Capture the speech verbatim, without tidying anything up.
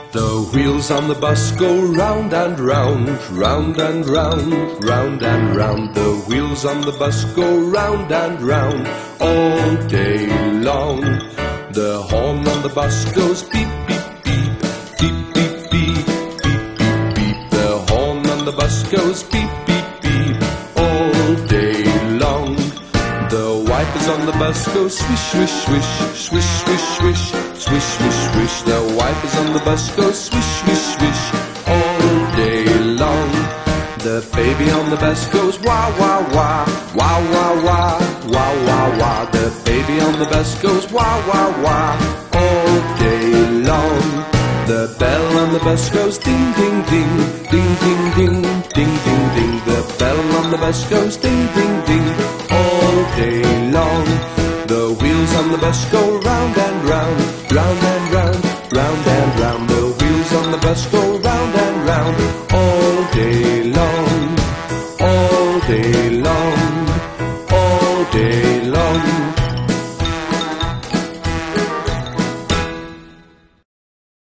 The wheels on the bus go round and round, round and round, round and round. The wheels on the bus go round and round all day long. The horn on the bus goes beep, beep, beep, beep, beep, beep, beep, beep, beep. The horn on the bus goes beep, beep, beep all day long. The wipers on the bus go swish, swish, swish, swish, swish, swish, swish, swish, swish. The wipers on the bus go swish, swish, swish all day long. The baby on the bus goes wah, wah, wah, wah, wah, wah, wah, wah, wah. The baby on the bus goes wah, wah, wah all day long. The bell on the bus goes ding, ding, ding, ding, ding, ding, ding, ding, ding. The bell on the bus goes ding, ding, ding all day long. The wheels on the bus go round and round, round and round, round and round. The wheels on the bus go